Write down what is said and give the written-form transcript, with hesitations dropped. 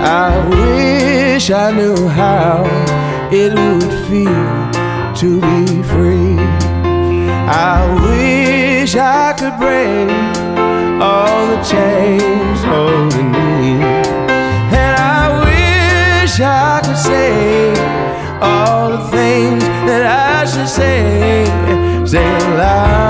I wish I knew how it would feel to be free. I wish I could break all the chains holding me, and I wish I could say all the things that I should say. Say it loud.